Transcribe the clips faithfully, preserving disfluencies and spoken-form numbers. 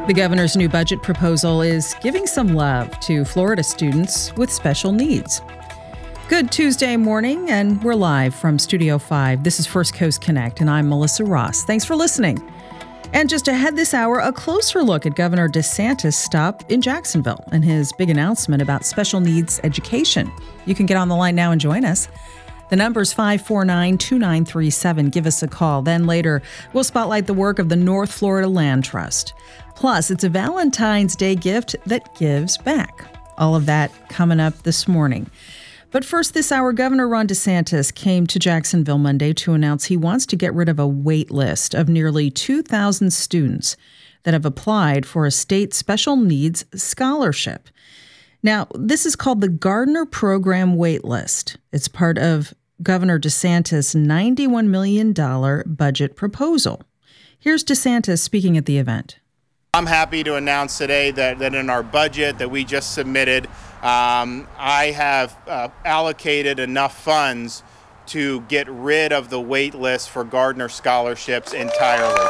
The governor's new budget proposal is giving some love to Florida students with special needs. Good Tuesday morning, and we're live from Studio five. This is First Coast Connect, and I'm Melissa Ross. Thanks for listening. And just ahead this hour, a closer look at Governor DeSantis' stop in Jacksonville and his big announcement about special needs education. You can get on the line now and join us. The number's five four nine, two nine three seven. Give us a call. Then later, we'll spotlight the work of the North Florida Land Trust. Plus, it's a Valentine's Day gift that gives back. All of that coming up this morning. But first this hour, Governor Ron DeSantis came to Jacksonville Monday to announce he wants to get rid of a wait list of nearly two thousand students that have applied for a state special needs scholarship. Now, this is called the Gardner Program Wait List. It's part of Governor DeSantis' ninety-one million dollars budget proposal. Here's DeSantis speaking at the event. I'm happy to announce today that, that in our budget that we just submitted, um, I have uh, allocated enough funds to get rid of the wait list for Gardner scholarships entirely.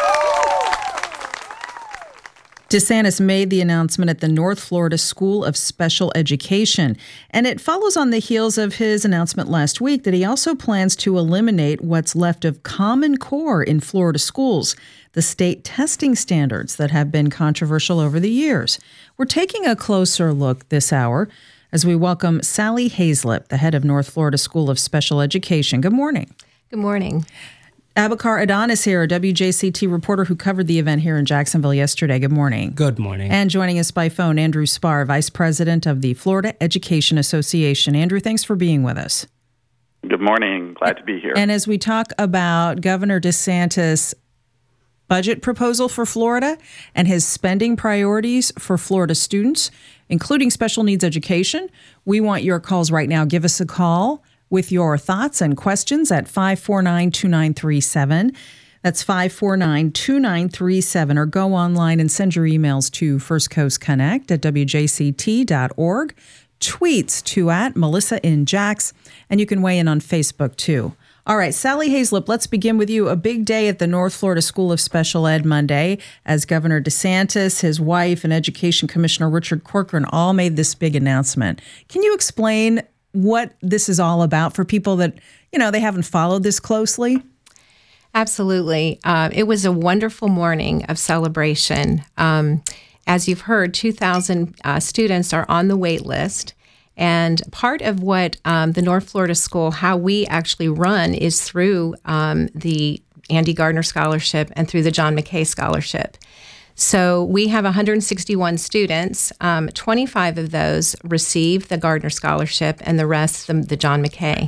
DeSantis made the announcement at the North Florida School of Special Education, and it follows on the heels of his announcement last week that he also plans to eliminate what's left of Common Core in Florida schools, the state testing standards that have been controversial over the years. We're taking a closer look this hour as we welcome Sally Hayslip, the head of North Florida School of Special Education. Good morning. Good morning. Abakar Adonis here, a W J C T reporter who covered the event here in Jacksonville yesterday. Good morning. Good morning. And joining us by phone, Andrew Spar, Vice President of the Florida Education Association. Andrew, thanks for being with us. Good morning. Glad to be here. And as we talk about Governor DeSantis' budget proposal for Florida and his spending priorities for Florida students, including special needs education, we want your calls right now. Give us a call with your thoughts and questions at five four nine, two nine three seven. That's five four nine, two nine three seven, or go online and send your emails to First Coast Connect at W J C T dot org, tweets to at Melissa in Jax, and you can weigh in on Facebook too. All right, Sally Hayslip, let's begin with you. A big day at the North Florida School of Special Ed Monday as Governor DeSantis, his wife, and Education Commissioner Richard Corcoran all made this big announcement. Can you explain what this is all about for people that, you know, they haven't followed this closely? Absolutely. Uh, it was a wonderful morning of celebration. Um, as you've heard, two thousand uh, students are on the wait list. And part of what um, the North Florida School, how we actually run, is through um, the Andy Gardner Scholarship and through the John McKay Scholarship. So we have one hundred sixty-one students. Um, twenty-five of those received the Gardner Scholarship and the rest the, the John McKay.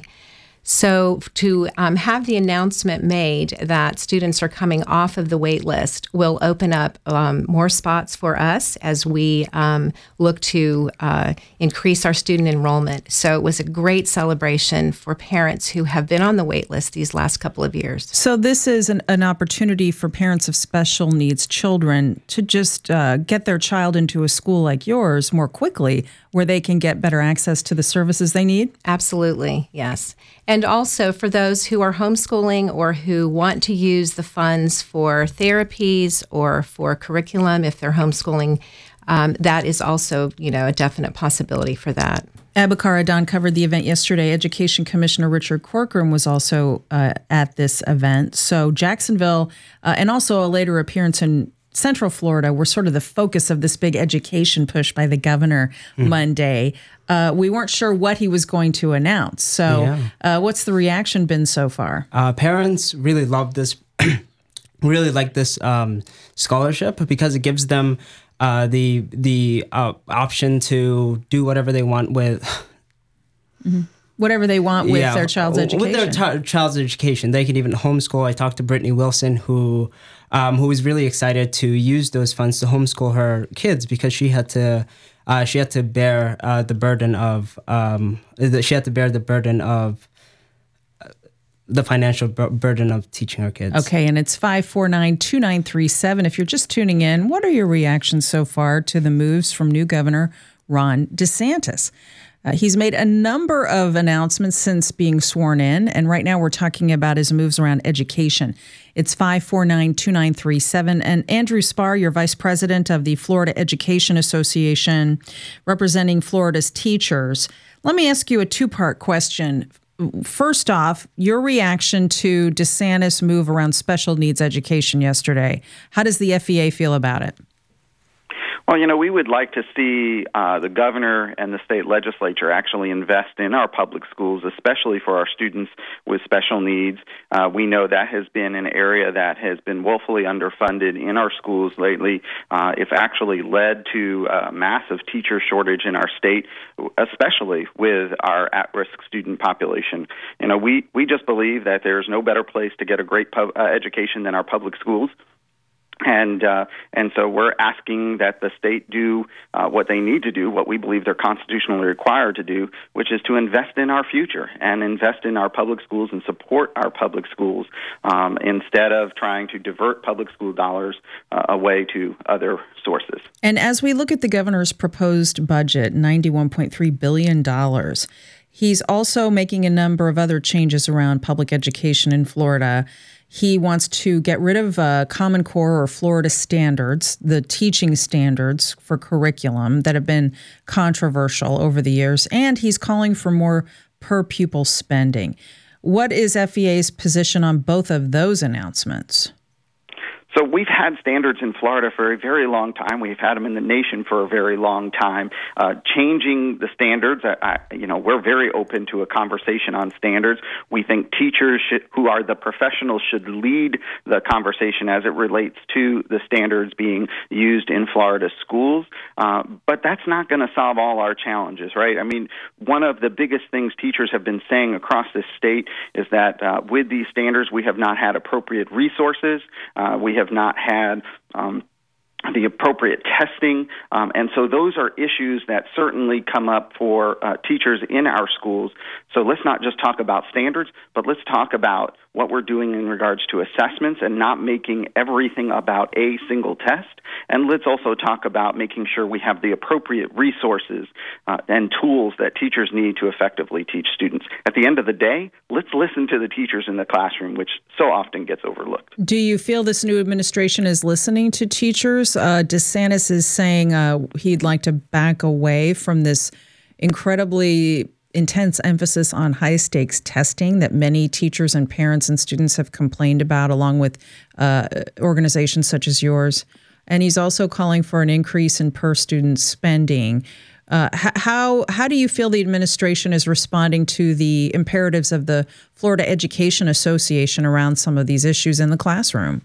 So to um, have the announcement made that students are coming off of the wait list will open up um, more spots for us as we um, look to uh, increase our student enrollment. So it was a great celebration for parents who have been on the wait list these last couple of years. So this is an, an opportunity for parents of special needs children to just uh, get their child into a school like yours more quickly, where they can get better access to the services they need? Absolutely, yes. And also for those who are homeschooling or who want to use the funds for therapies or for curriculum, if they're homeschooling, um, that is also, you know, a definite possibility for that. Abakar Adon covered the event yesterday. Education Commissioner Richard Corcoran was also uh, at this event. So Jacksonville, uh, and also a later appearance in Central Florida, were sort of the focus of this big education push by the governor mm. Monday. Uh, we weren't sure what he was going to announce. So yeah. uh, what's the reaction been so far? Uh, parents really love this, really like this um, scholarship because it gives them uh, the the uh, option to do whatever they want with... mm-hmm. Whatever they want with yeah, their child's education. With their t- child's education. They can even homeschool. I talked to Brittany Wilson, who um, who was really excited to use those funds to homeschool her kids because she had to uh, she had to bear uh, the burden of um, she had to bear the burden of uh, the financial b- burden of teaching her kids. Okay, and it's five four nine, two nine three seven. If you're just tuning in, what are your reactions so far to the moves from new Governor Ron DeSantis. Uh, he's made a number of announcements since being sworn in, and right now we're talking about his moves around education. It's five four nine, two nine three seven. And Andrew Spar, you're vice president of the Florida Education Association, representing Florida's teachers. Let me ask you a two-part question. First off, your reaction to DeSantis' move around special needs education yesterday. How does the F E A feel about it? Well, you know, we would like to see uh, the governor and the state legislature actually invest in our public schools, especially for our students with special needs. Uh, we know that has been an area that has been woefully underfunded in our schools lately. Uh, it's actually led to a massive teacher shortage in our state, especially with our at-risk student population. You know, we, we just believe that there's no better place to get a great pub, uh, education than our public schools. And uh, and so we're asking that the state do uh, what they need to do, what we believe they're constitutionally required to do, which is to invest in our future and invest in our public schools and support our public schools um, instead of trying to divert public school dollars uh, away to other sources. And as we look at the governor's proposed budget, ninety-one point three billion dollars, he's also making a number of other changes around public education in Florida. He wants to get rid of uh, Common Core or Florida standards, the teaching standards for curriculum that have been controversial over the years, and he's calling for more per pupil spending. What is F E A's position on both of those announcements? So we've had standards in Florida for a very long time. We've had them in the nation for a very long time. Uh, changing the standards, I, I, you know, we're very open to a conversation on standards. We think teachers should, who are the professionals should lead the conversation as it relates to the standards being used in Florida schools. Uh, but that's not going to solve all our challenges, right? I mean, one of the biggest things teachers have been saying across this state is that uh, with these standards, we have not had appropriate resources. Uh, we have not had um, the appropriate testing. Um, and so those are issues that certainly come up for uh, teachers in our schools. So let's not just talk about standards, but let's talk about what we're doing in regards to assessments and not making everything about a single test. And let's also talk about making sure we have the appropriate resources uh, and tools that teachers need to effectively teach students. At the end of the day, let's listen to the teachers in the classroom, which so often gets overlooked. Do you feel this new administration is listening to teachers? Uh, DeSantis is saying uh, he'd like to back away from this incredibly intense emphasis on high-stakes testing that many teachers and parents and students have complained about, along with uh, organizations such as yours. And he's also calling for an increase in per-student spending. Uh, how how do you feel the administration is responding to the imperatives of the Florida Education Association around some of these issues in the classroom?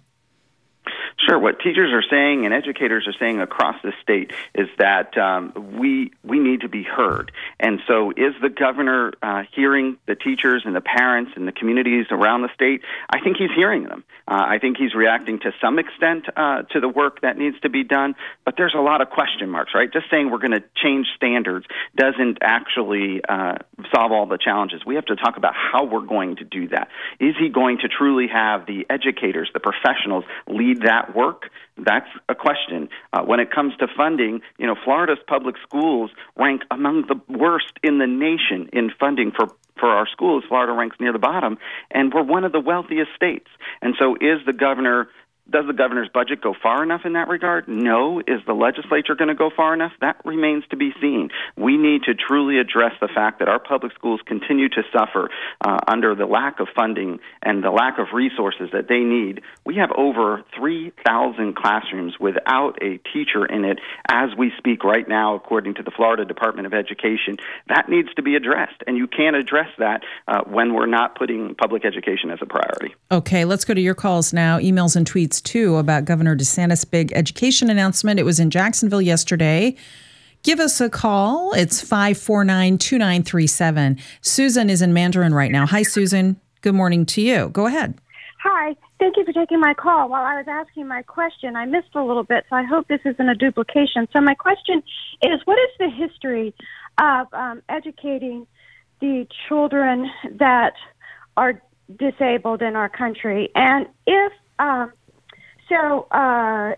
Sure. What teachers are saying and educators are saying across the state is that um, we we need to be heard. And so is the governor uh, hearing the teachers and the parents and the communities around the state? I think he's hearing them. Uh, I think he's reacting to some extent uh, to the work that needs to be done. But there's a lot of question marks, right? Just saying we're going to change standards doesn't actually uh, solve all the challenges. We have to talk about how we're going to do that. Is he going to truly have the educators, the professionals, lead that work? That's a question. Uh, when it comes to funding, you know, Florida's public schools rank among the worst in the nation in funding for for our schools. Florida ranks near the bottom, and we're one of the wealthiest states. And so is the governor... Does the governor's budget go far enough in that regard? No. Is the legislature going to go far enough? That remains to be seen. We need to truly address the fact that our public schools continue to suffer uh, under the lack of funding and the lack of resources that they need. We have over three thousand classrooms without a teacher in it as we speak right now, according to the Florida Department of Education. That needs to be addressed, and you can't address that uh, when we're not putting public education as a priority. Okay, let's go to your calls now. Emails and tweets too about Governor DeSantis' big education announcement. It was in Jacksonville yesterday. Give us a call. It's five four nine, two nine three seven. Susan is in Mandarin right now. Hi, Susan. Good morning to you. Go ahead. Hi. Thank you for taking my call. While I was asking my question, I missed a little bit, so I hope this isn't a duplication. So my question is, what is the history of um, educating the children that are disabled in our country? And if um, So uh, if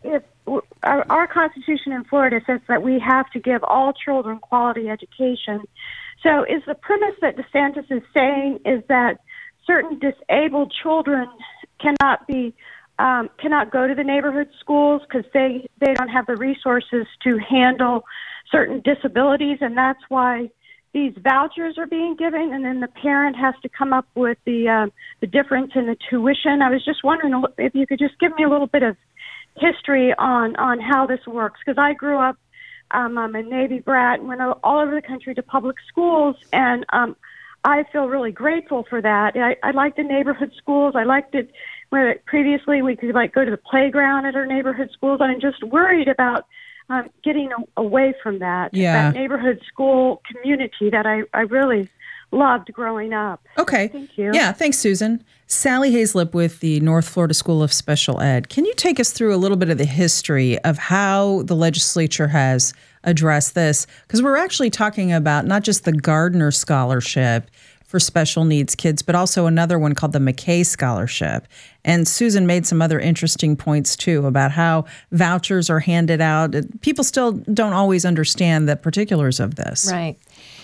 our, our Constitution in Florida says that we have to give all children quality education. So is the premise that DeSantis is saying is that certain disabled children cannot be um, cannot go to the neighborhood schools because they, they don't have the resources to handle certain disabilities, and that's why these vouchers are being given, and then the parent has to come up with the um, the difference in the tuition? I was just wondering if you could just give me a little bit of history on, on how this works, because I grew up, um, I'm a Navy brat, and went all over the country to public schools, and um, I feel really grateful for that. I, I liked the neighborhood schools. I liked it where previously we could like go to the playground at our neighborhood schools. I'm just worried about um, getting a, away from that, yeah. that neighborhood school community that I, I really loved growing up. Okay. Thank you. Yeah, thanks, Susan. Sally Hazlip with the North Florida School of Special Ed. Can you take us through a little bit of the history of how the legislature has addressed this? Because we're actually talking about not just the Gardner Scholarship for special needs kids, but also another one called the McKay Scholarship. And Susan made some other interesting points, too, about how vouchers are handed out. People still don't always understand the particulars of this. Right.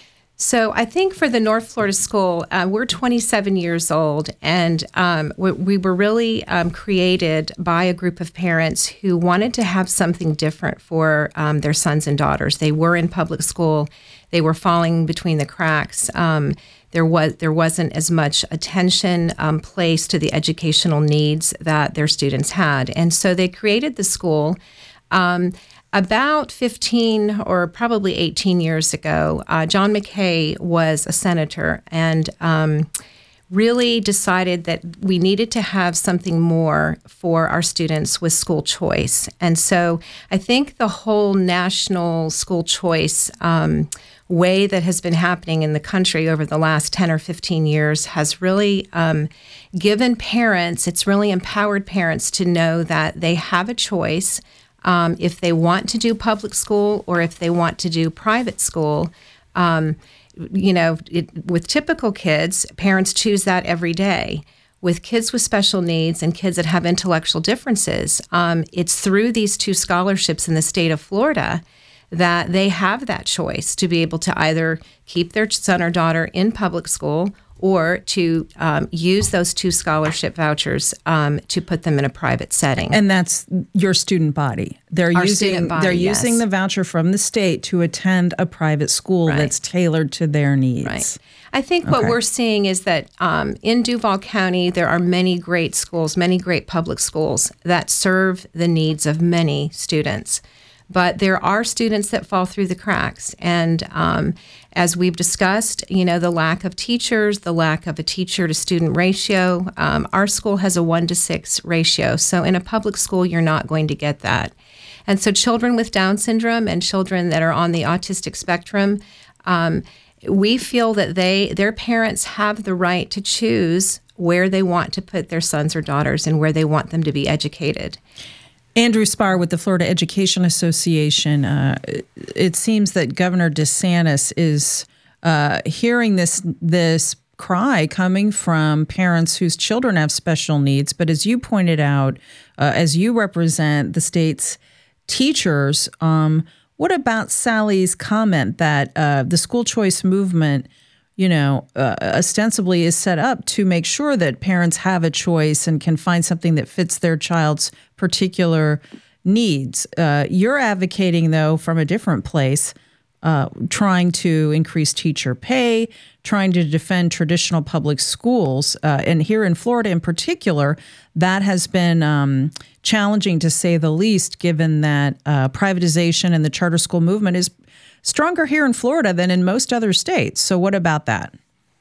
So I think for the North Florida School, uh, we're twenty-seven years old, and um, we, we were really um, created by a group of parents who wanted to have something different for um, their sons and daughters. They were in public school. They were falling between the cracks. Um, there was there wasn't as much attention um, placed to the educational needs that their students had, and so they created the school. Um, About fifteen or probably eighteen years ago, uh, John McKay was a senator and um, really decided that we needed to have something more for our students with school choice. And so I think the whole national school choice um, way that has been happening in the country over the last ten or fifteen years has really um, given parents, it's really empowered parents to know that they have a choice. Um, if they want to do public school or if they want to do private school. Um, you know, it, with typical kids, parents choose that every day. With kids with special needs and kids that have intellectual differences, um, it's through these two scholarships in the state of Florida that they have that choice to be able to either keep their son or daughter in public school or to um, use those two scholarship vouchers um, to put them in a private setting. And that's your student body. They're Our using student body, they're yes. using the voucher from the state to attend a private school Right. that's tailored to their needs. Right. I think what Okay. we're seeing is that um, in Duval County, there are many great schools, many great public schools that serve the needs of many students. But there are students that fall through the cracks. And um, as we've discussed, you know, the lack of teachers, the lack of a teacher to student ratio. Um, our school has a one to six ratio. So in a public school, you're not going to get that. And so children with Down syndrome and children that are on the autistic spectrum, um, we feel that they, their parents have the right to choose where they want to put their sons or daughters and where they want them to be educated. Andrew Spar with the Florida Education Association. Uh, it seems that Governor DeSantis is uh, hearing this this cry coming from parents whose children have special needs. But as you pointed out, uh, as you represent the state's teachers, um, what about Sally's comment that uh, the school choice movement, you know, uh, ostensibly is set up to make sure that parents have a choice and can find something that fits their child's particular needs? Uh, you're advocating, though, from a different place, uh, trying to increase teacher pay, trying to defend traditional public schools. Uh, and here in Florida in particular, that has been um, challenging to say the least, given that uh, privatization and the charter school movement is stronger here in Florida than in most other states. So what about that?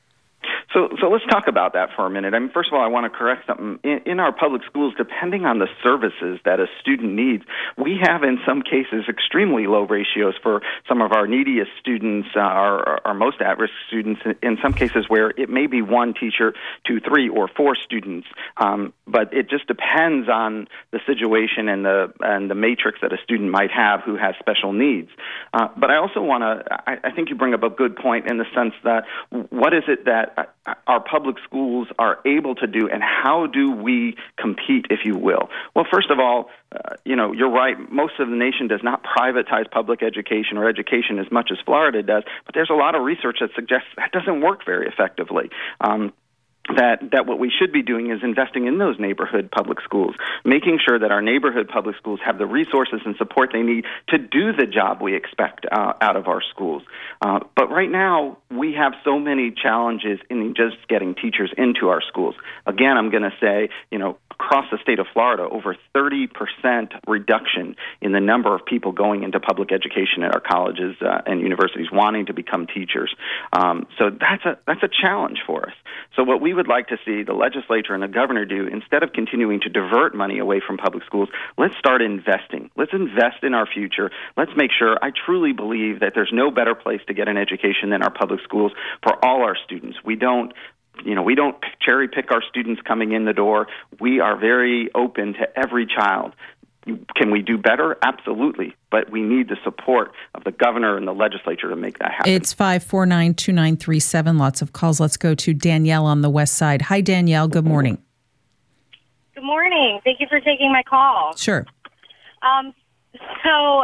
So, so let's talk about that for a minute. I mean, first of all, I want to correct something. In, in our public schools, depending on the services that a student needs, we have in some cases extremely low ratios for some of our neediest students, uh, our, our most at-risk students, in some cases where it may be one teacher to three or four students. Um, but it just depends on the situation and the and the matrix that a student might have who has special needs. Uh, but I also want to, I, I think you bring up a good point in the sense that what is it that our public schools are able to do, and how do we compete, if you will? Well, first of all, uh, you know, you're right. Most of the nation does not privatize public education or education as much as Florida does, but there's a lot of research that suggests that doesn't work very effectively. Um, that that what we should be doing is investing in those neighborhood public schools, making sure that our neighborhood public schools have the resources and support they need to do the job we expect uh, out of our schools. Uh, but right now, we have so many challenges in just getting teachers into our schools. Again, I'm going to say, you know, across the state of Florida, over thirty percent reduction in the number of people going into public education at our colleges uh, and universities wanting to become teachers. Um, so that's a that's a challenge for us. So what we would like to see the legislature and the governor do, instead of continuing to divert money away from public schools, let's start investing. Let's invest in our future. Let's make sure, I truly believe that there's no better place to get an education than our public schools for all our students. We don't You know, we don't cherry pick our students coming in the door. We are very open to every child. Can we do better? Absolutely. But we need the support of the governor and the legislature to make that happen. It's five four nine, two nine three seven. Lots of calls. Let's go to Danielle on the west side. Hi, Danielle. Good morning. Good morning. Thank you for taking my call. Sure. Um, so uh,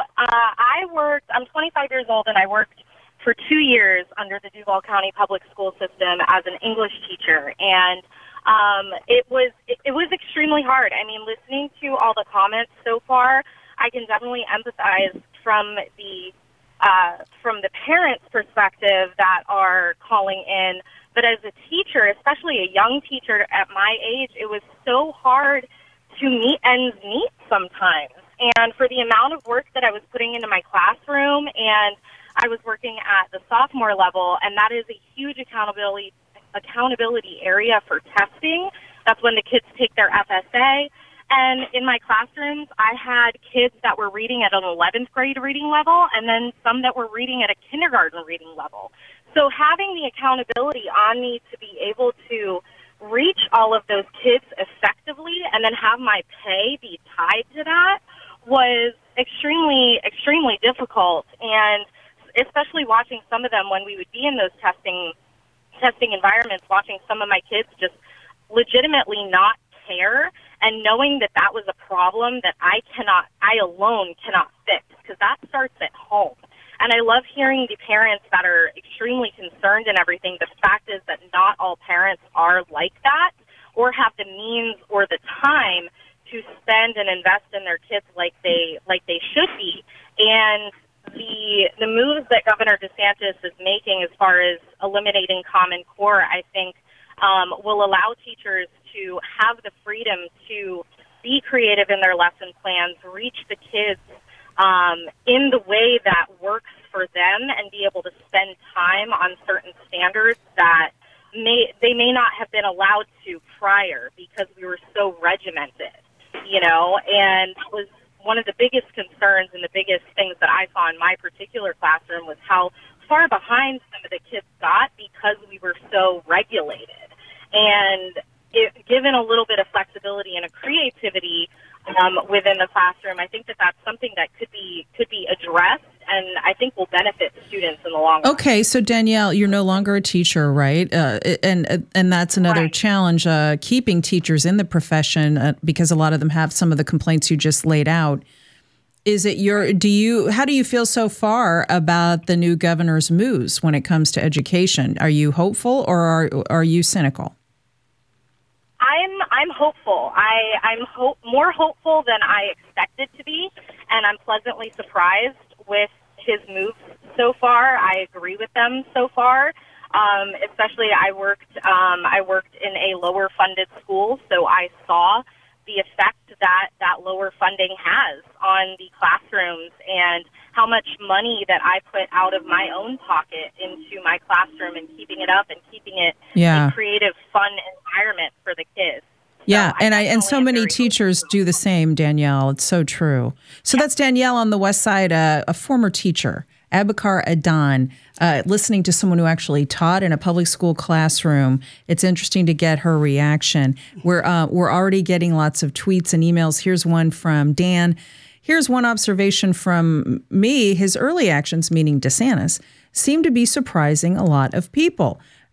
I worked, I'm twenty-five years old, and I worked for two years under the Duval County Public School System as an English teacher. And um, it was it, it was extremely hard. I mean, listening to all the comments so far, I can definitely empathize from the uh, from the parents' perspective that are calling in. But as a teacher, especially a young teacher at my age, it was so hard to meet ends meet sometimes. And for the amount of work that I was putting into my classroom, and I was working at the sophomore level, and that is a huge accountability accountability area for testing. That's when the kids take their F S A. And in my classrooms, I had kids that were reading at an eleventh grade reading level, and then some that were reading at a kindergarten reading level. So having the accountability on me to be able to reach all of those kids effectively and then have my pay be tied to that was extremely, extremely difficult. And especially watching some of them when we would be in those testing testing environments, watching some of my kids just legitimately not care, and knowing that that was a problem that I cannot, I alone cannot fix, because that starts at home. And I love hearing the parents that are extremely concerned and everything. The fact is that not all parents are like that or have the means or the time to spend and invest in their kids like they like they should be. And the the moves that Governor DeSantis is making as far as eliminating Common Core, I think, um, will allow teachers to have the freedom to be creative in their lesson plans, reach the kids um, in the way that works for them, and be able to spend time on certain standards that may they may not have been allowed to prior because we were so regimented, you know, and it was one of the biggest concerns and the biggest things that I saw in my particular classroom was how far behind some of the kids got because we were so regulated. And it, given a little bit of flexibility and a creativity um, within the classroom, I think that that's something that could be could be addressed, and I think will benefit students in the long run. Okay, so Danielle, you're no longer a teacher, right? Uh, and and that's another right. challenge, uh, keeping teachers in the profession, uh, because a lot of them have some of the complaints you just laid out. Is it your, do you, how do you feel so far about the new governor's moves when it comes to education? Are you hopeful, or are are you cynical? I'm I'm hopeful. I, I'm hope, more hopeful than I expected to be, and I'm pleasantly surprised with his moves so far. I agree with them so far. Um, especially, I worked um, I worked in a lower funded school, so I saw the effect that that lower funding has on the classrooms and how much money that I put out of my own pocket into my classroom and keeping it up and keeping it Yeah. a creative, fun environment for the kids. Yeah, So and I and so definitely am many very teachers do the same, Danielle. It's so true. So that's Danielle on the west side, uh, a former teacher, Abakar Adan, uh, listening to someone who actually taught in a public school classroom. It's interesting to get her reaction. We're uh, we're already getting lots of tweets and emails. Here's one from Dan. Here's one observation from me. His early actions, meaning DeSantis, seem to be surprising a lot of people.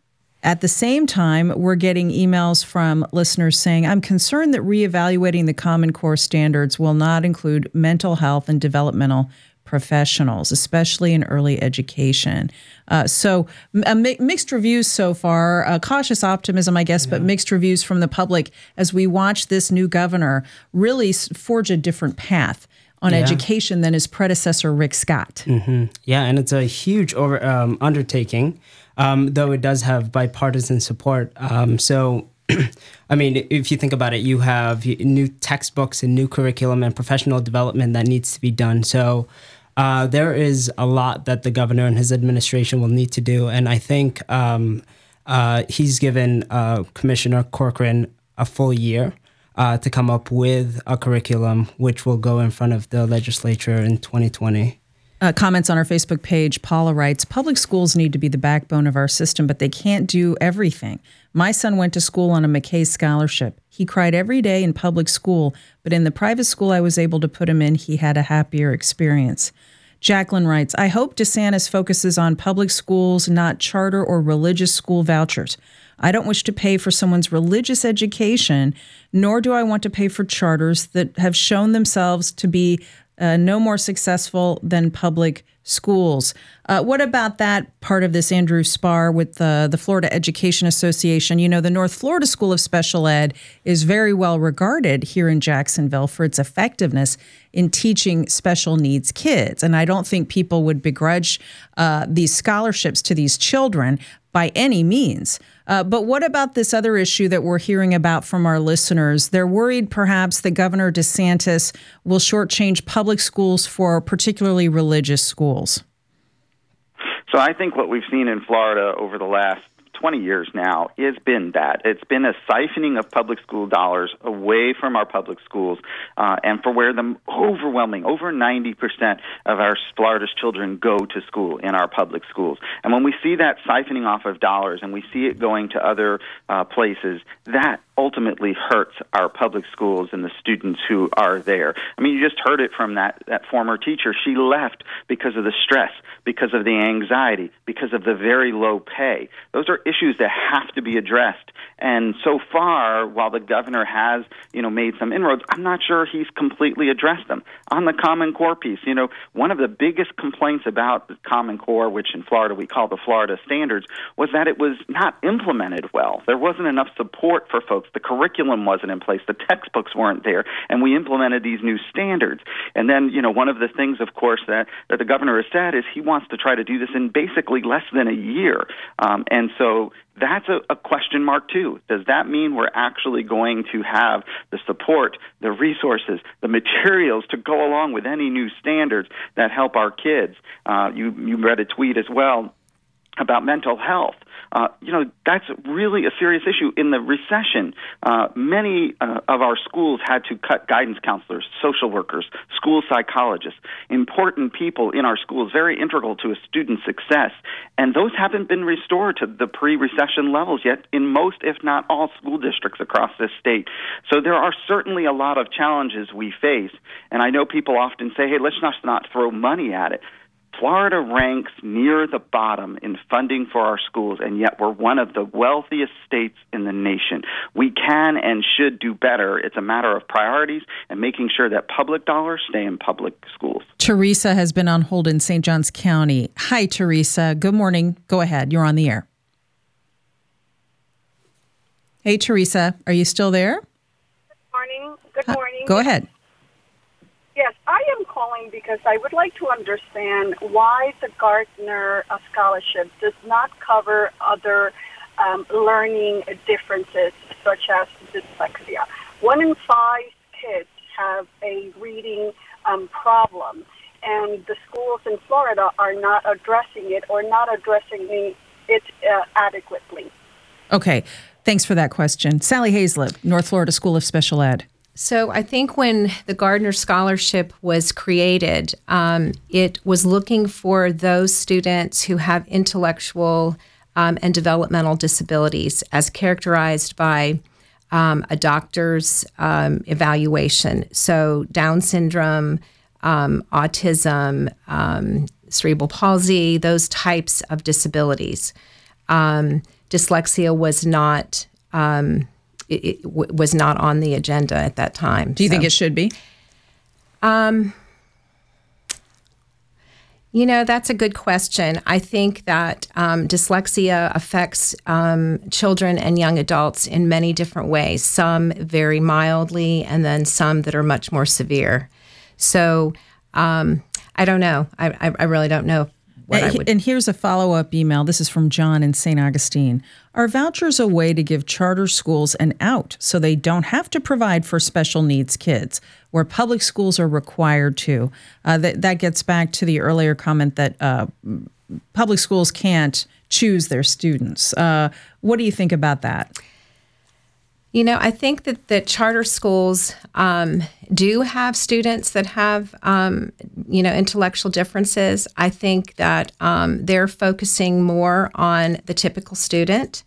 At the same time, we're getting emails from listeners saying, I'm concerned that reevaluating the Common Core standards will not include mental health and developmental professionals, especially in early education. Uh, so uh, mi- mixed reviews so far, uh, cautious optimism, I guess, yeah. but mixed reviews from the public as we watch this new governor really s- forge a different path on yeah. education than his predecessor, Rick Scott. Mm-hmm. Yeah, and it's a huge over, um, undertaking, um, though it does have bipartisan support. Um, so, I mean, if you think about it, you have new textbooks and new curriculum and professional development that needs to be done. So uh, there is a lot that the governor and his administration will need to do. And I think um, uh, he's given uh, Commissioner Corcoran a full year Uh, to come up with a curriculum which will go in front of the legislature in twenty twenty. Uh, comments on our Facebook page, Paula writes, public schools need to be the backbone of our system, but they can't do everything. My son went to school on a McKay scholarship. He cried every day in public school, but in the private school I was able to put him in, he had a happier experience. Jacqueline writes, I hope DeSantis focuses on public schools, not charter or religious school vouchers. I don't wish to pay for someone's religious education, nor do I want to pay for charters that have shown themselves to be uh, no more successful than public schools. Uh, what about that part of this, Andrew Spar, with uh, the Florida Education Association? You know, the North Florida School of Special Ed is very well regarded here in Jacksonville for its effectiveness in teaching special needs kids. And I don't think people would begrudge uh, these scholarships to these children by any means. Uh, but what about this other issue that we're hearing about from our listeners? They're worried perhaps that Governor DeSantis will shortchange public schools for particularly religious schools. So I think what we've seen in Florida over the last twenty years now has been that. It's been a siphoning of public school dollars away from our public schools uh, and for where the overwhelming, over ninety percent of our Florida's children go to school in our public schools. And when we see that siphoning off of dollars and we see it going to other uh, places, that ultimately hurts our public schools and the students who are there. I mean, you just heard it from that, that former teacher. She left because of the stress, because of the anxiety, because of the very low pay. Those are issues that have to be addressed. And so far, while the governor has, you know, made some inroads, I'm not sure he's completely addressed them. On the Common Core piece, you know, one of the biggest complaints about the Common Core, which in Florida we call the Florida Standards, was that it was not implemented well. There wasn't enough support for folks. The curriculum wasn't in place. The textbooks weren't there. And we implemented these new standards. And then, you know, one of the things, of course, that, that the governor has said is he wants to try to do this in basically less than a year. Um, and so that's a, a question mark, too. Does that mean we're actually going to have the support, the resources, the materials to go along with any new standards that help our kids? Uh, you, you read a tweet as well about mental health. Uh, you know, that's really a serious issue. In the recession, uh, many uh, of our schools had to cut guidance counselors, social workers, school psychologists, important people in our schools, very integral to a student's success. And those haven't been restored to the pre-recession levels yet in most, if not all, school districts across this state. So there are certainly a lot of challenges we face. And I know people often say, hey, let's just not throw money at it. Florida ranks near the bottom in funding for our schools, and yet we're one of the wealthiest states in the nation. We can and should do better. It's a matter of priorities and making sure that public dollars stay in public schools. Teresa has been on hold in Saint Johns County. Hi, Teresa. Good morning. Go ahead. You're on the air. Hey, Teresa. Are you still there? Good morning. Good morning. Uh, go ahead. Yes, I am calling because I would like to understand why the Gardner uh, Scholarship does not cover other um, learning differences, such as dyslexia. One in five kids have a reading um, problem, and the schools in Florida are not addressing it or not addressing it uh, adequately. Okay, thanks for that question. Sally Hazlett, North Florida School of Special Ed. So I think when the Gardner Scholarship was created, um, it was looking for those students who have intellectual um, and developmental disabilities as characterized by um, a doctor's um, evaluation. So Down syndrome, um, autism, um, cerebral palsy, those types of disabilities. Um, dyslexia was not um, it, it w- was not on the agenda at that time. Do you so. think it should be? Um, you know, that's a good question. I think that um, dyslexia affects um, children and young adults in many different ways, some very mildly and then some that are much more severe. So um, I don't know. I, I, I really don't know. What I would. And here's a follow-up email. This is from John in Saint Augustine. Are vouchers a way to give charter schools an out so they don't have to provide for special needs kids, where public schools are required to? Uh, that, that gets back to the earlier comment that uh, public schools can't choose their students. Uh, what do you think about that? You know, I think that, that charter schools um, do have students that have, um, you know, intellectual differences. I think that um, they're focusing more on the typical student.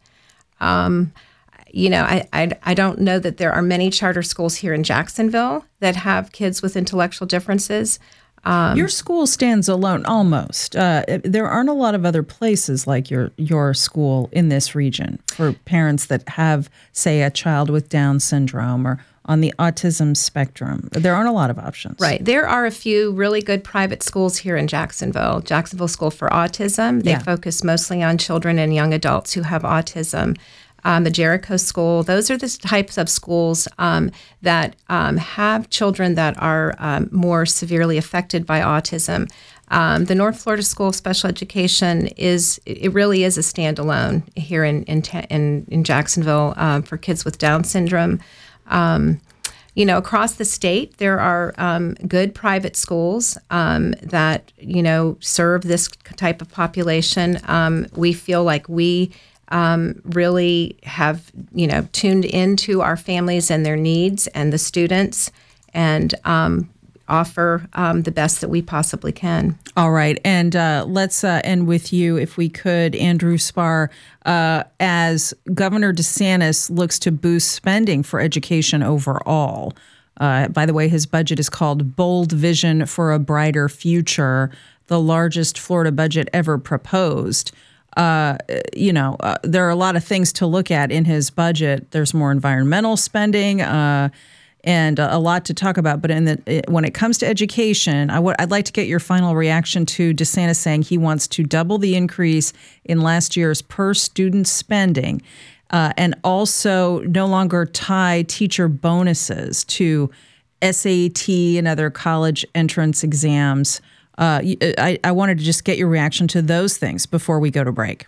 Um, you know, I, I I don't know that there are many charter schools here in Jacksonville that have kids with intellectual differences. Um, your school stands alone, almost. Uh, there aren't a lot of other places like your your school in this region for parents that have, say, a child with Down syndrome or on the autism spectrum. There aren't a lot of options. Right. There are a few really good private schools here in Jacksonville. Jacksonville School for Autism. They Yeah. focus mostly on children and young adults who have autism. Um, the Jericho School, those are the types of schools um, that um, have children that are um, more severely affected by autism. Um, the North Florida School of Special Education is, it really is a standalone here in in, in, in Jacksonville um, for kids with Down syndrome. Um, you know, across the state, there are um, good private schools um, that, you know, serve this type of population. Um, we feel like we Um, really have, you know, tuned into our families and their needs and the students and um, offer um, the best that we possibly can. All right. And uh, let's uh, end with you, if we could, Andrew Spar. Uh, as Governor DeSantis looks to boost spending for education overall. Uh, by the way, his budget is called Bold Vision for a Brighter Future, the largest Florida budget ever proposed. Uh, you know, uh, there are a lot of things to look at in his budget. There's more environmental spending uh, and a lot to talk about. But in the, when it comes to education, I w- I'd like to get your final reaction to DeSantis saying he wants to double the increase in last year's per student spending uh, and also no longer tie teacher bonuses to S A T and other college entrance exams. Uh, I, I wanted to just get your reaction to those things before we go to break.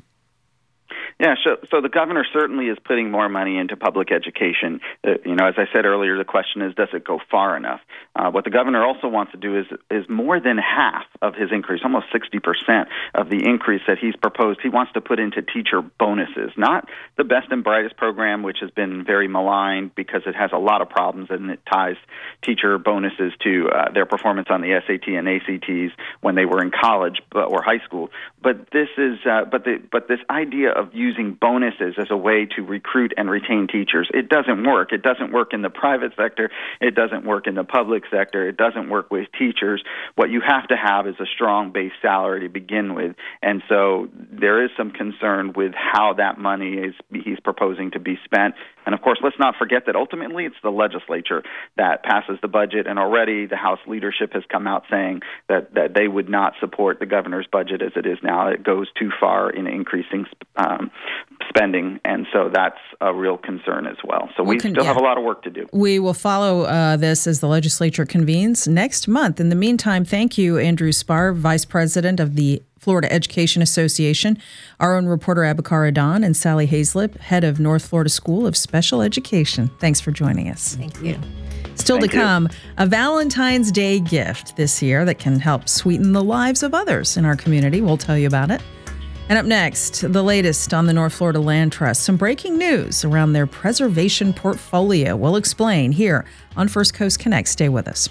Yeah, so, so the governor certainly is putting more money into public education. Uh, you know, as I said earlier, the question is, does it go far enough? Uh, what the governor also wants to do is is more than half of his increase, almost sixty percent of the increase that he's proposed, he wants to put into teacher bonuses, not the Best and Brightest program, which has been very maligned because it has a lot of problems and it ties teacher bonuses to uh, their performance on the S A T and A C Ts when they were in college or high school. But this is, uh, but the but this idea of using bonuses as a way to recruit and retain teachers, it doesn't work. It doesn't work in the private sector. It doesn't work in the public sector. It doesn't work with teachers. What you have to have is a strong base salary to begin with. And so there is some concern with how that money is he's proposing to be spent. And of course, let's not forget that ultimately it's the legislature that passes the budget. And already the House leadership has come out saying that, that they would not support the governor's budget as it is now. It goes too far in increasing um, spending. And so that's a real concern as well. So we, we can, still yeah. have a lot of work to do. We will follow uh, this as the legislature convenes next month. In the meantime, thank you, Andrew Spar, Vice President of the Florida Education Association, our own reporter Abakar Adan, and Sally Hazlip, head of North Florida School of Special Education. Thanks for joining us. Thank you. Still Thank to come, you. a Valentine's Day gift this year that can help sweeten the lives of others in our community. We'll tell you about it. And up next, the latest on the North Florida Land Trust. Some breaking news around their preservation portfolio. We'll explain here on First Coast Connect. Stay with us.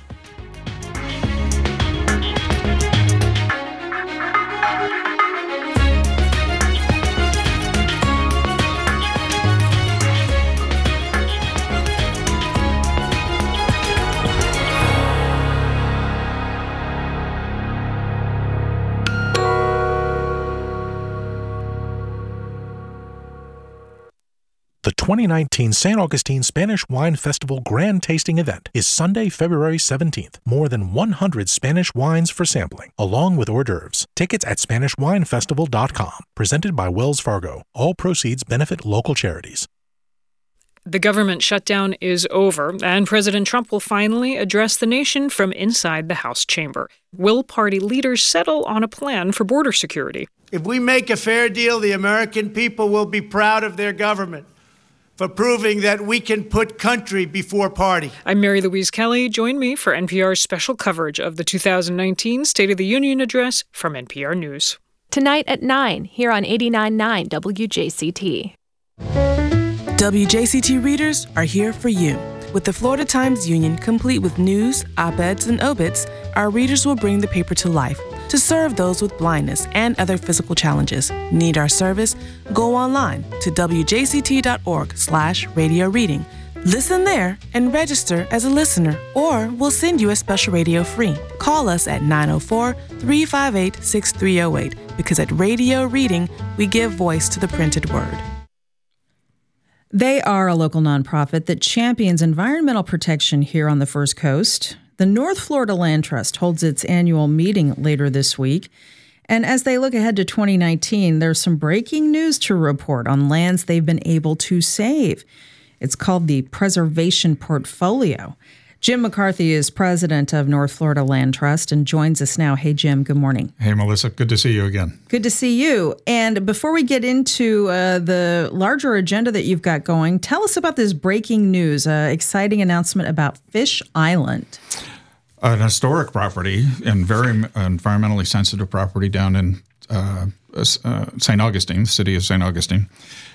The twenty nineteen Saint Augustine Spanish Wine Festival Grand Tasting Event is Sunday, February seventeenth. More than one hundred Spanish wines for sampling, along with hors d'oeuvres. Tickets at Spanish Wine Festival dot com. Presented by Wells Fargo. All proceeds benefit local charities. The government shutdown is over, and President Trump will finally address the nation from inside the House chamber. Will party leaders settle on a plan for border security? If we make a fair deal, the American people will be proud of their government for proving that we can put country before party. I'm Mary Louise Kelly. Join me for N P R's special coverage of the two thousand nineteen State of the Union address from N P R News. Tonight at nine, here on eighty-nine point nine W J C T. W J C T readers are here for you. With the Florida Times Union complete with news, op-eds, and obits, our readers will bring the paper to life to serve those with blindness and other physical challenges. Need our service? Go online to W J C T dot org slash radio reading. Listen there and register as a listener, or we'll send you a special radio free. Call us at nine oh four, three five eight, six three oh eight, because at Radio Reading, we give voice to the printed word. They are a local nonprofit that champions environmental protection here on the First Coast. The North Florida Land Trust holds its annual meeting later this week. And as they look ahead to twenty nineteen, there's some breaking news to report on lands they've been able to save. It's called the Preservation Portfolio. Jim McCarthy is president of North Florida Land Trust and joins us now. Hey, Jim, good morning. Hey, Melissa. Good to see you again. Good to see you. And before we get into uh, the larger agenda that you've got going, tell us about this breaking news, uh, exciting announcement about Fish Island. An historic property and very environmentally sensitive property down in uh, uh, Saint Augustine, the city of Saint Augustine.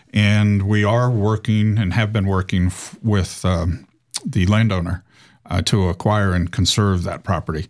And we are working and have been working f- with um, the landowner uh, to acquire and conserve that property.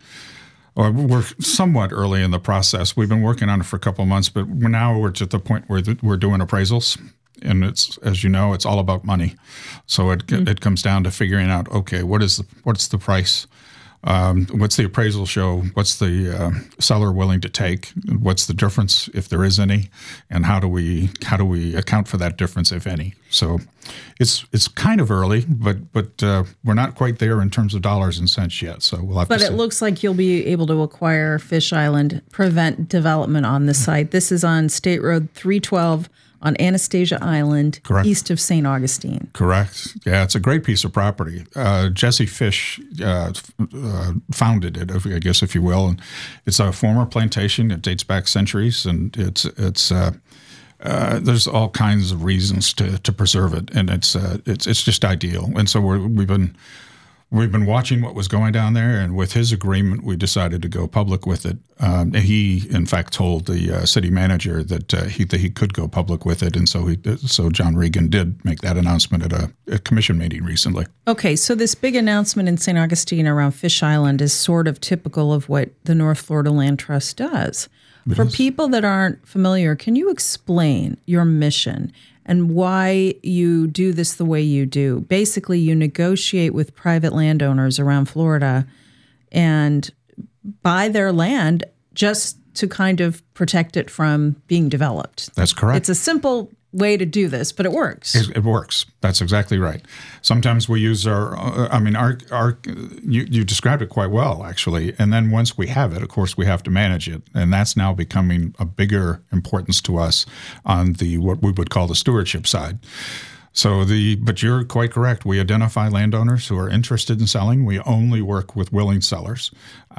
Or we're somewhat early in the process. We've been working on it for a couple of months, but we're now we're at the point where th- we're doing appraisals. And it's, as you know, it's all about money. So it mm-hmm. it comes down to figuring out, okay, what is the, what's the price? Um, what's the appraisal show? What's the uh, seller willing to take? What's the difference, if there is any? And how do we how do we account for that difference, if any? So it's it's kind of early, but but uh, we're not quite there in terms of dollars and cents yet. So we'll have but to. But it see. looks like you'll be able to acquire Fish Island, prevent development on the site. This is on State Road three twelve. On Anastasia Island, Correct. East of Saint Augustine. Correct. Yeah, it's a great piece of property. Uh, Jesse Fish uh, uh, founded it, I guess, if you will. And it's a former plantation. It dates back centuries, and it's it's uh, uh, there's all kinds of reasons to to preserve it, and it's uh, it's it's just ideal. And so we're, we've been. We've been watching what was going down there, and with his agreement, we decided to go public with it. Um, and he, in fact, told the uh, city manager that uh, he that he could go public with it, and so he so John Regan did make that announcement at a, a commission meeting recently. Okay, so this big announcement in Saint Augustine around Fish Island is sort of typical of what the North Florida Land Trust does. It For is. people that aren't familiar, can you explain your mission and why you do this the way you do? Basically, you negotiate with private landowners around Florida and buy their land just to kind of protect it from being developed. That's correct. It's a simple way to do this, but it works. It, it works. That's exactly right. Sometimes we use our, uh, I mean, our, our you, you described it quite well, actually. And then once we have it, of course, we have to manage it. And that's now becoming a bigger importance to us on the, what we would call the stewardship side. So the, but you're quite correct. We identify landowners who are interested in selling. We only work with willing sellers.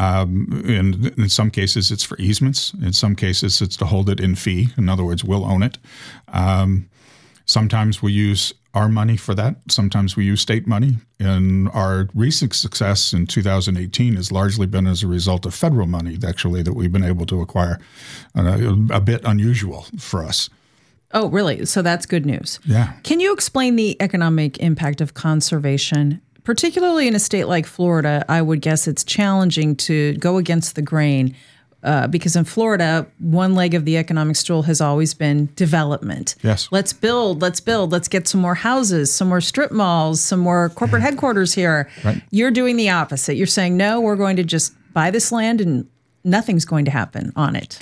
Um, in, in some cases, it's for easements. In some cases, it's to hold it in fee. In other words, we'll own it. Um, sometimes we use our money for that. Sometimes we use state money. And our recent success in two thousand eighteen has largely been as a result of federal money, actually, that we've been able to acquire. Uh, a bit unusual for us. Oh, really? So that's good news. Yeah. Can you explain the economic impact of conservation? Particularly in a state like Florida, I would guess it's challenging to go against the grain uh, because in Florida, one leg of the economic stool has always been development. Yes. Let's build, let's build, let's get some more houses, some more strip malls, some more corporate headquarters here. Right. You're doing the opposite. You're saying, no, we're going to just buy this land and nothing's going to happen on it. True.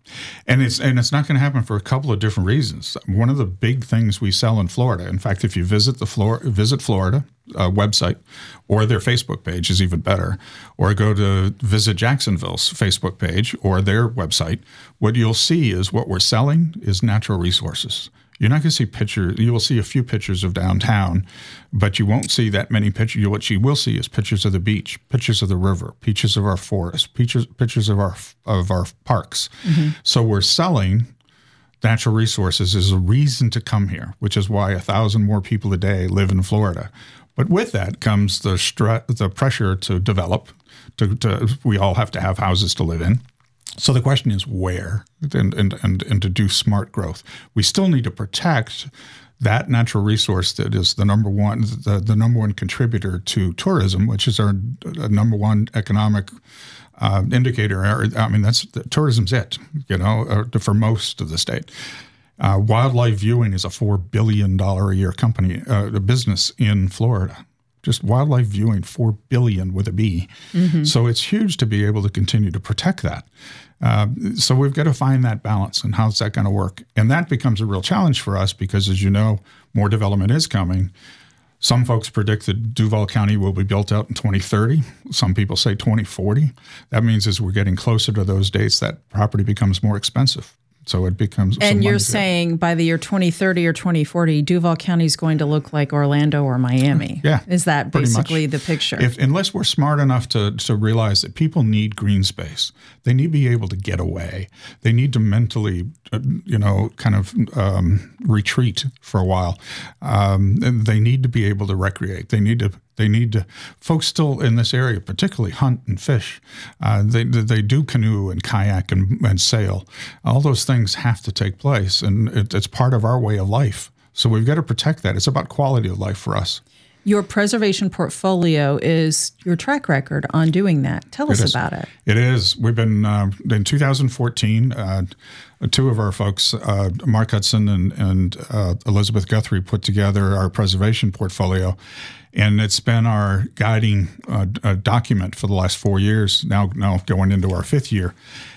And it's and it's not going to happen for a couple of different reasons. One of the big things we sell in Florida, in fact, if you visit the Flor- Visit Florida uh, website, or their Facebook page is even better, or go to Visit Jacksonville's Facebook page or their website, what you'll see is what we're selling is natural resources. You're not going to see pictures. You will see a few pictures of downtown, but you won't see that many pictures. What you will see is pictures of the beach, pictures of the river, pictures of our forest, pictures pictures of our of our parks. Mm-hmm. So we're selling natural resources as a reason to come here, which is why a thousand more people a day live in Florida. But with that comes the stre- the pressure to develop. To, to we all have to have houses to live in. So the question is where and, and, and, and to do smart growth. We still need to protect that natural resource that is the number one the, the number one contributor to tourism, which is our uh, number one economic uh, indicator. I mean, that's tourism's it, you know, uh, for most of the state. Uh, wildlife viewing is a four billion dollars a year company, uh, a business in Florida. Just wildlife viewing, four billion with a B. Mm-hmm. So it's huge to be able to continue to protect that. Uh, so we've got to find that balance, and how's that going to work? And that becomes a real challenge for us because, as you know, more development is coming. Some folks predict that Duval County will be built out in twenty thirty. Some people say twenty forty. That means as we're getting closer to those dates, that property becomes more expensive. So it becomes. And you're saying by the year twenty thirty or twenty forty, Duval County is going to look like Orlando or Miami. Yeah. Is that basically the picture? If, unless we're smart enough to, to realize that people need green space, they need to be able to get away. They need to mentally, uh, you know, kind of um, retreat for a while. Um, and they need to be able to recreate. They need to. They need to, folks still in this area particularly hunt and fish. Uh, they they do canoe and kayak and, and sail. All those things have to take place, and it, it's part of our way of life. So we've got to protect that. It's about quality of life for us. Your preservation portfolio is your track record on doing that. Tell us about it. It is. We've been, uh, in two thousand fourteen, uh, two of our folks, uh, Mark Hudson and, and uh, Elizabeth Guthrie, put together our preservation portfolio. And it's been our guiding uh, uh, document for the last four years, now now going into our fifth year.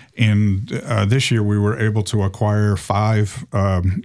And uh, this year we were able to acquire five um,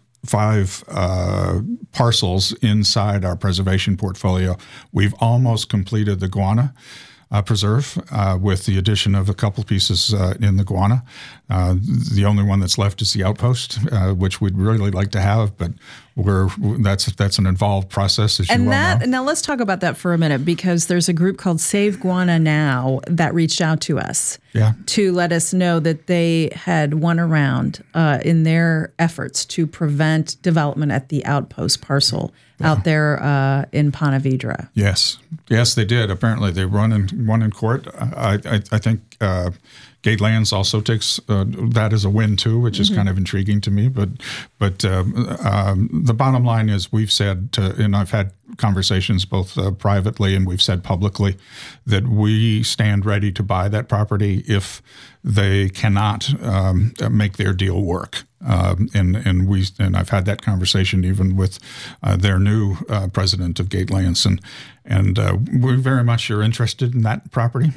five uh, parcels inside our preservation portfolio. We've almost completed the Guana uh, Preserve uh, with the addition of a couple pieces uh, in the Guana. Uh, the only one that's left is the outpost, uh, which we'd really like to have, but we're that's that's an involved process, as you and well that, know. Now let's talk about that for a minute, because there's a group called Save Guana Now that reached out to us yeah. to let us know that they had won around uh, in their efforts to prevent development at the outpost parcel yeah. out there uh, in Ponte Vedra. Yes, yes, they did. Apparently, they won in won in court. I I, I think. Uh, Gatelands also takes uh, that as a win too, which is mm-hmm. kind of intriguing to me. But but um, um, the bottom line is we've said, to, and I've had conversations both uh, privately and we've said publicly that we stand ready to buy that property if they cannot um, make their deal work. Um, and and we and I've had that conversation even with uh, their new uh, president of Gatelands, and and uh, we very much are interested in that property,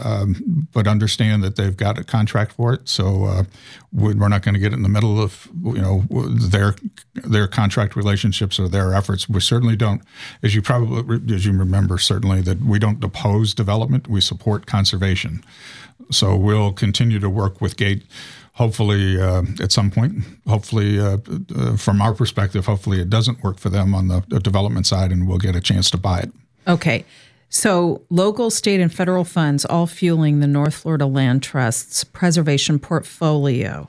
um, but understand that they've got a contract for it, so uh, we're not going to get in the middle of you know their their contract relationships or their efforts. We certainly don't, as you probably as you remember, certainly that we don't oppose development. We support conservation. So we'll continue to work with Gate. Hopefully, uh, at some point, hopefully, uh, uh, from our perspective, hopefully it doesn't work for them on the, the development side, and we'll get a chance to buy it. Okay. So local, state, and federal funds all fueling the North Florida Land Trust's preservation portfolio.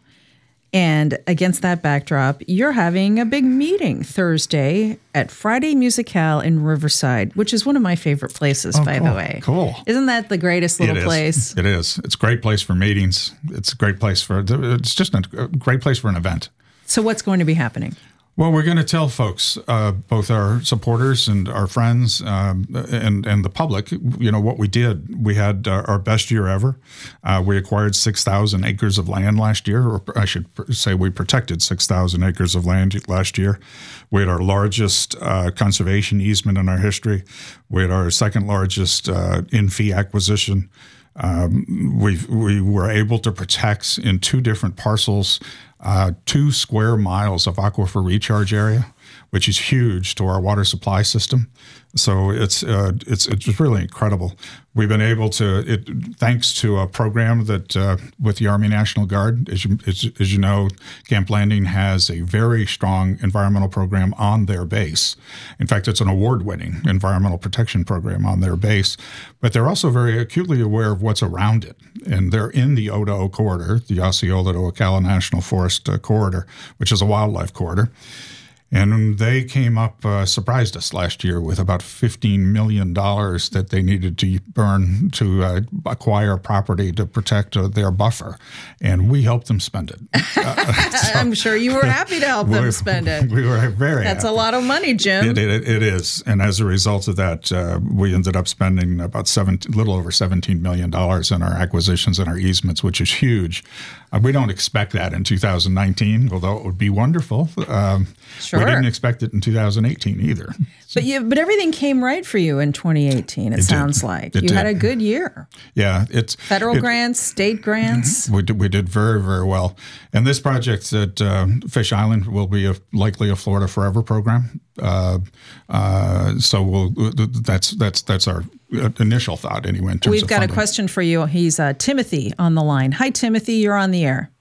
And against that backdrop, you're having a big meeting Thursday at Friday Musicale in Riverside, which is one of my favorite places, oh, by cool. the way. Cool. Isn't that the greatest little it place? It is. It's a great place for meetings. It's a great place for, it's just a great place for an event. So what's going to be happening? Well, we're going to tell folks, uh, both our supporters and our friends um, and and the public, you know, what we did. We had uh, our best year ever. Uh, we acquired six thousand acres of land last year, or I should say we protected six thousand acres of land last year. We had our largest uh, conservation easement in our history. We had our second largest uh, in-fee acquisition. Um, we we were able to protect in two different parcels uh, two square miles of aquifer recharge area, which is huge to our water supply system. So it's uh, it's it's really incredible. We've been able to, it, thanks to a program that uh, with the Army National Guard, as you, as, as you know, Camp Landing has a very strong environmental program on their base. In fact, it's an award-winning environmental protection program on their base. But they're also very acutely aware of what's around it. And they're in the Otoe corridor, the Osceola to Ocala National Forest uh, corridor, which is a wildlife corridor. And they came up, uh, surprised us last year with about fifteen million dollars that they needed to burn to uh, acquire property to protect uh, their buffer. And we helped them spend it. Uh, so I'm sure you were happy to help them spend it. We were very That's happy. a lot of money, Jim. It, it, it is. And as a result of that, uh, we ended up spending about seven, a little over seventeen million dollars in our acquisitions and our easements, which is huge. Uh, we don't expect that in two thousand nineteen, although it would be wonderful. Um, Sure. We didn't expect it in two thousand eighteen either. But you, but everything came right for you in twenty eighteen. It, It sounds did. like It you did. had a good year. Yeah, it's Federal it- grants, state grants. We did, we did very, very well. And this project at uh, Fish Island will be a, likely a Florida Forever program. Uh, uh, so we'll, that's that's that's our initial thought anyway. In terms We've of got funding. a question for you. He's uh, Timothy on the line. Hi, Timothy. You're on the air.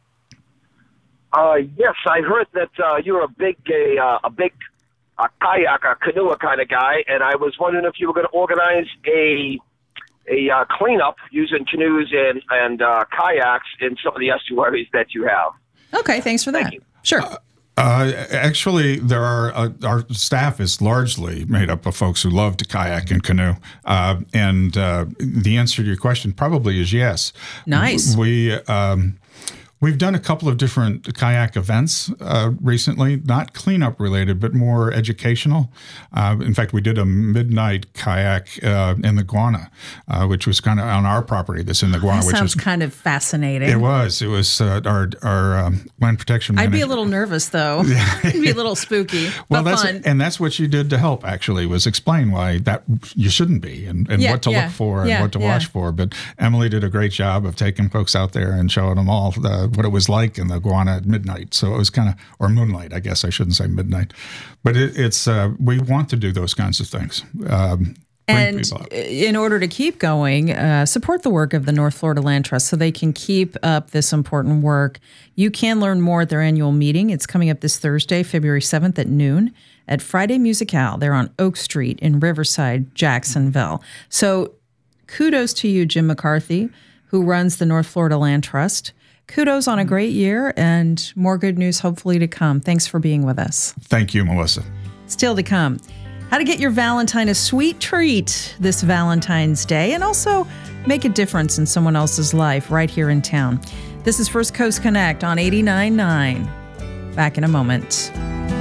Uh, yes, I heard that uh, you're a big a, uh, a big a kayak, a canoe kind of guy, and I was wondering if you were going to organize a a uh, cleanup using canoes and and uh, kayaks in some of the estuaries that you have. Okay, thanks for that. Sure. Uh, actually, there are uh, our staff is largely made up of folks who love to kayak and canoe, uh, and uh, the answer to your question probably is yes. Nice. We. Um, We've done a couple of different kayak events uh, recently, not cleanup related, but more educational. Uh, in fact, we did a midnight kayak uh, in the Guana, uh, which was kind of on our property that's in the Guana. That which sounds is, kind of fascinating. It was. It was uh, our our um, land protection I'd be a manager- little nervous, though. It'd be a little spooky, Well, but that's fun. and that's what you did to help. Actually, was explain why that you shouldn't be and, and Yeah, what to yeah, look for and yeah, what to yeah. watch for. But Emily did a great job of taking folks out there and showing them all the, what it was like in the Guana at midnight. So it was kind of or moonlight, I guess I shouldn't say midnight, but it, it's uh, we want to do those kinds of things. Um, bring And people out. in order to keep going, uh, support the work of the North Florida Land Trust so they can keep up this important work. You can learn more at their annual meeting. It's coming up this Thursday, February seventh at noon at Friday Musicale. They're on Oak Street in Riverside, Jacksonville. So kudos to you, Jim McCarthy, who runs the North Florida Land Trust. Kudos on a great year and more good news hopefully to come. Thanks for being with us. Thank you, Melissa. Still to come, how to get your Valentine a sweet treat this Valentine's Day and also make a difference in someone else's life right here in town. This is First Coast Connect on eighty-nine point nine. Back in a moment.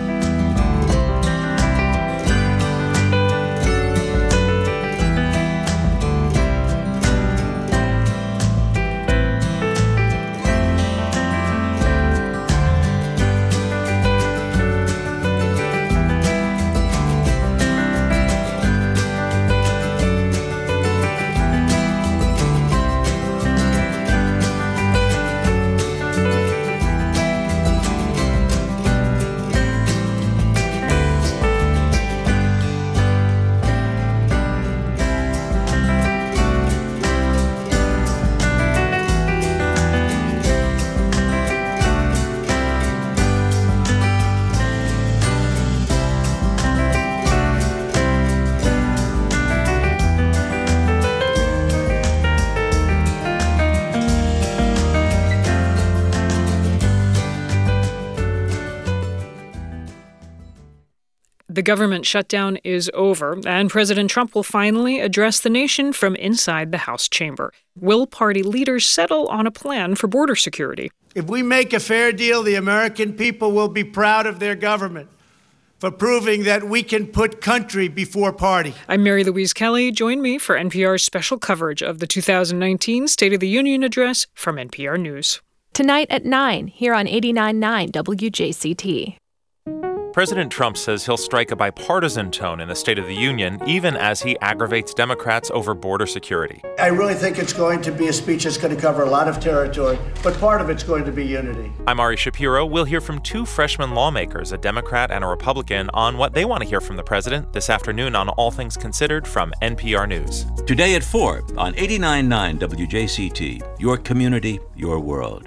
The government shutdown is over, and President Trump will finally address the nation from inside the House chamber. Will party leaders settle on a plan for border security? If we make a fair deal, the American people will be proud of their government for proving that we can put country before party. I'm Mary Louise Kelly. Join me for N P R's special coverage of the two thousand nineteen State of the Union address from N P R News. Tonight at nine, here on eighty-nine point nine W J C T. President Trump says he'll strike a bipartisan tone in the State of the Union, even as he aggravates Democrats over border security. I really think it's going to be a speech that's going to cover a lot of territory, but part of it's going to be unity. I'm Ari Shapiro. We'll hear from two freshman lawmakers, a Democrat and a Republican, on what they want to hear from the president this afternoon on All Things Considered from N P R News. Today at four on eighty-nine point nine W J C T, your community, your world.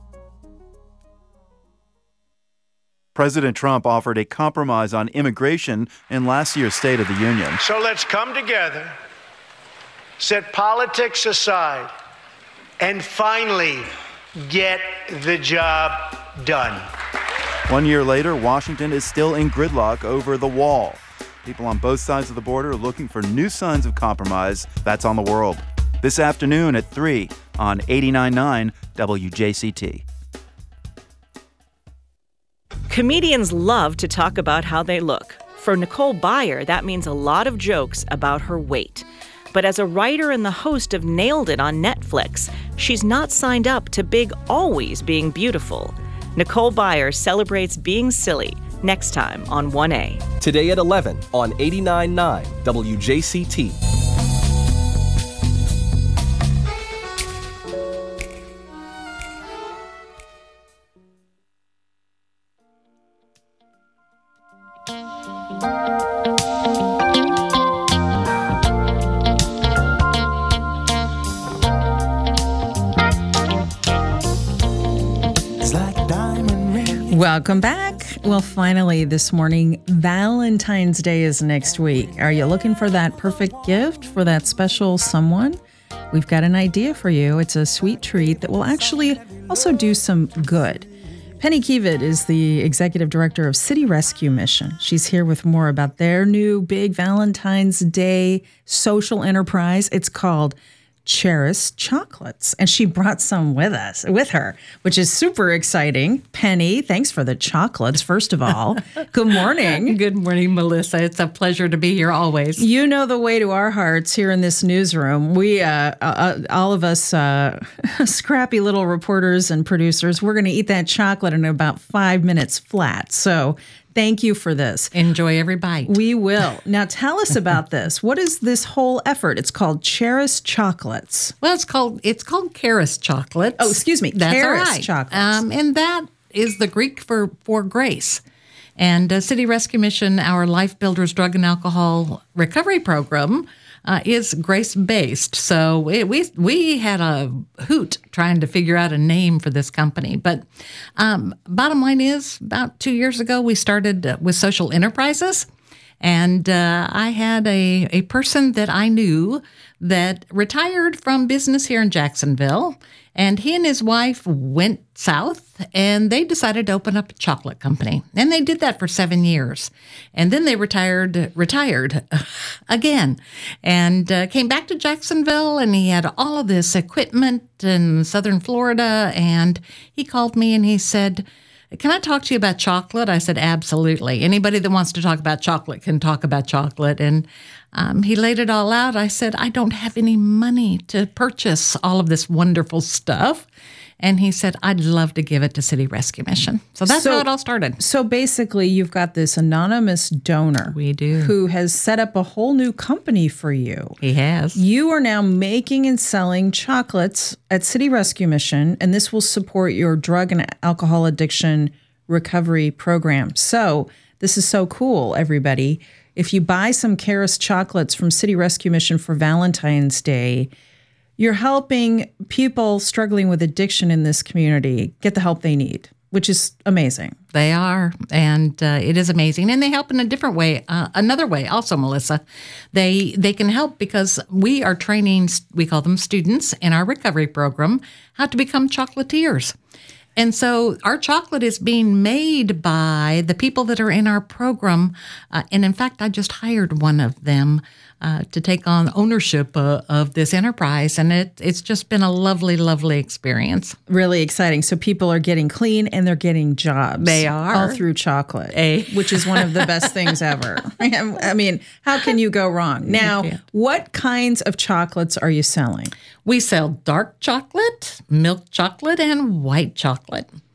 President Trump offered a compromise on immigration in last year's State of the Union. So let's come together, set politics aside, and finally get the job done. One year later, Washington is still in gridlock over the wall. People on both sides of the border are looking for new signs of compromise. That's On the World. This afternoon at three on eighty-nine point nine W J C T. Comedians love to talk about how they look. For Nicole Byer, that means a lot of jokes about her weight. But as a writer and the host of Nailed It on Netflix, she's not signed up to Big Always Being Beautiful. Nicole Byer celebrates being silly next time on one A. Today at eleven on eighty-nine point nine W J C T. Welcome back. Well, finally, this morning, Valentine's Day is next week. Are you looking for that perfect gift for that special someone? We've got an idea for you. It's a sweet treat that will actually also do some good. Penny Kiewit is the executive director of City Rescue Mission. She's here with more about their new big Valentine's Day social enterprise. It's called Cherish Chocolates, and she brought some with us, with her, which is super exciting. Penny, thanks for the chocolates, first of all. Good morning. Good morning, Melissa. It's a pleasure to be here always. You know the way to our hearts here in this newsroom. We, uh, uh, all of us uh, scrappy little reporters and producers, we're going to eat that chocolate in about five minutes flat. So thank you for this. Enjoy every bite. We will. Now tell us about this. What is this whole effort? It's called Cherish Chocolates. Well, it's called it's called Cherish Chocolates. Oh, excuse me. That's Cherish right. Chocolates. Um, and that is the Greek for, for grace. And uh, City Rescue Mission, our Life Builders Drug and Alcohol Recovery Program, Uh, is grace-based. So it, we we had a hoot trying to figure out a name for this company. But um, bottom line is, about two years ago, we started uh, with social enterprises. And uh, I had a, a person that I knew that retired from business here in Jacksonville. And he and his wife went south, and they decided to open up a chocolate company. And they did that for seven years. And then they retired retired again and uh, came back to Jacksonville, and he had all of this equipment in southern Florida. And he called me, and he said, "Can I talk to you about chocolate?" I said, "Absolutely. Anybody that wants to talk about chocolate can talk about chocolate." And um, he laid it all out. I said, "I don't have any money to purchase all of this wonderful stuff." And he said, "I'd love to give it to City Rescue Mission." So that's so, how it all started. So basically, you've got this anonymous donor. We do. Who has set up a whole new company for you. He has. You are now making and selling chocolates at City Rescue Mission, and this will support your drug and alcohol addiction recovery program. So this is so cool, everybody. If you buy some Cherish chocolates from City Rescue Mission for Valentine's Day, you're helping people struggling with addiction in this community get the help they need, which is amazing. They are, and uh, it is amazing. And they help in a different way, uh, another way also, Melissa. They they can help because we are training, we call them students in our recovery program, how to become chocolatiers. And so our chocolate is being made by the people that are in our program. Uh, and in fact, I just hired one of them uh, to take on ownership uh, of this enterprise. And it, it's just been a lovely, lovely experience. Really exciting. So people are getting clean and they're getting jobs. They are. All through chocolate, A. which is one of the best things ever. I mean, how can you go wrong? Now, what kinds of chocolates are you selling? We sell dark chocolate, milk chocolate, and white chocolate.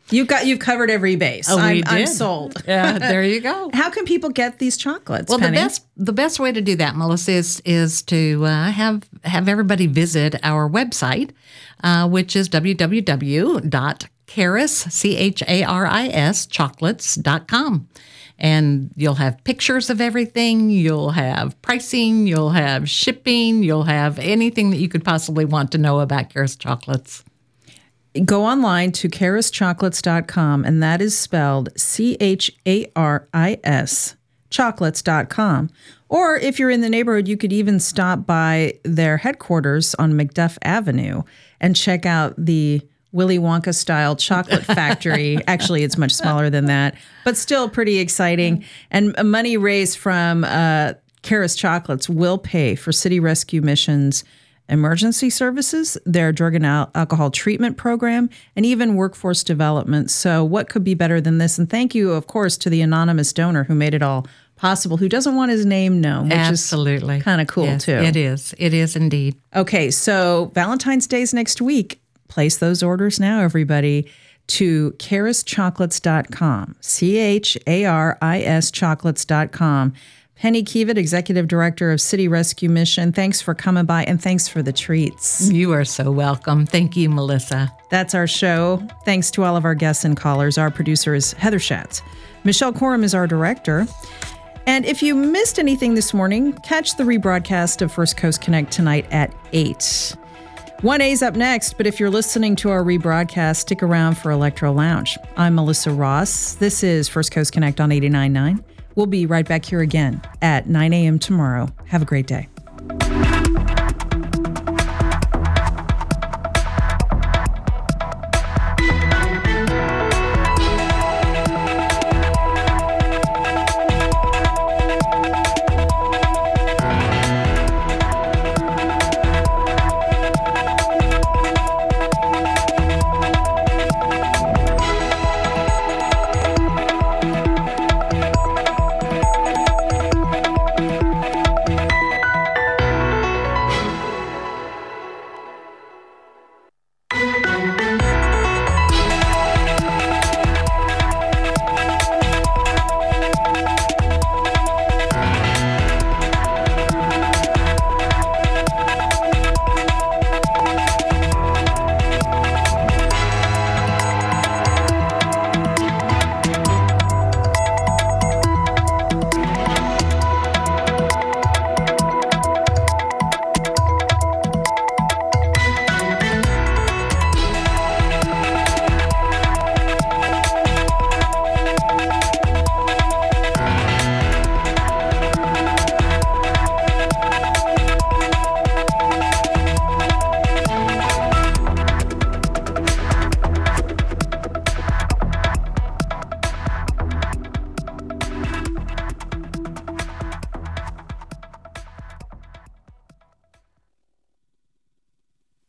You've got you've covered every base. Oh, we I'm, did. I'm sold. Yeah, there you go. How can people get these chocolates? Well, Penny? the best the best way to do that, Melissa, is is to uh, have have everybody visit our website, uh, which is w w w dot charis c h a r i s chocolates dot com. And you'll have pictures of everything. You'll have pricing. You'll have shipping. You'll have anything that you could possibly want to know about Charis Chocolates. Go online to charis chocolates dot com, and that is spelled C H A R I S, chocolates dot com. Or if you're in the neighborhood, you could even stop by their headquarters on McDuff Avenue and check out the Willy Wonka-style chocolate factory. Actually, it's much smaller than that, but still pretty exciting. And money raised from uh, Charis Chocolates will pay for City Rescue Mission's emergency services, their drug and al- alcohol treatment program, and even workforce development. So what could be better than this? And thank you, of course, to the anonymous donor who made it all possible, who doesn't want his name known, which Absolutely. is kind of cool, Yes, too. It is. It is indeed. Okay, so Valentine's Day's next week. Place those orders now, everybody, to charis chocolates dot com, C H A R I S chocolates dot com. Penny Kiewit, Executive Director of City Rescue Mission, thanks for coming by and thanks for the treats. You are so welcome. Thank you, Melissa. That's our show. Thanks to all of our guests and callers. Our producer is Heather Schatz. Michelle Corum is our director. And if you missed anything this morning, catch the rebroadcast of First Coast Connect tonight at eight. one A's up next, but if you're listening to our rebroadcast, stick around for Electro Lounge. I'm Melissa Ross. This is First Coast Connect on eighty-nine point nine. We'll be right back here again at nine a.m. tomorrow. Have a great day.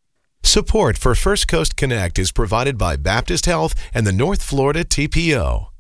Support for First Coast Connect is provided by Baptist Health and the North Florida T P O.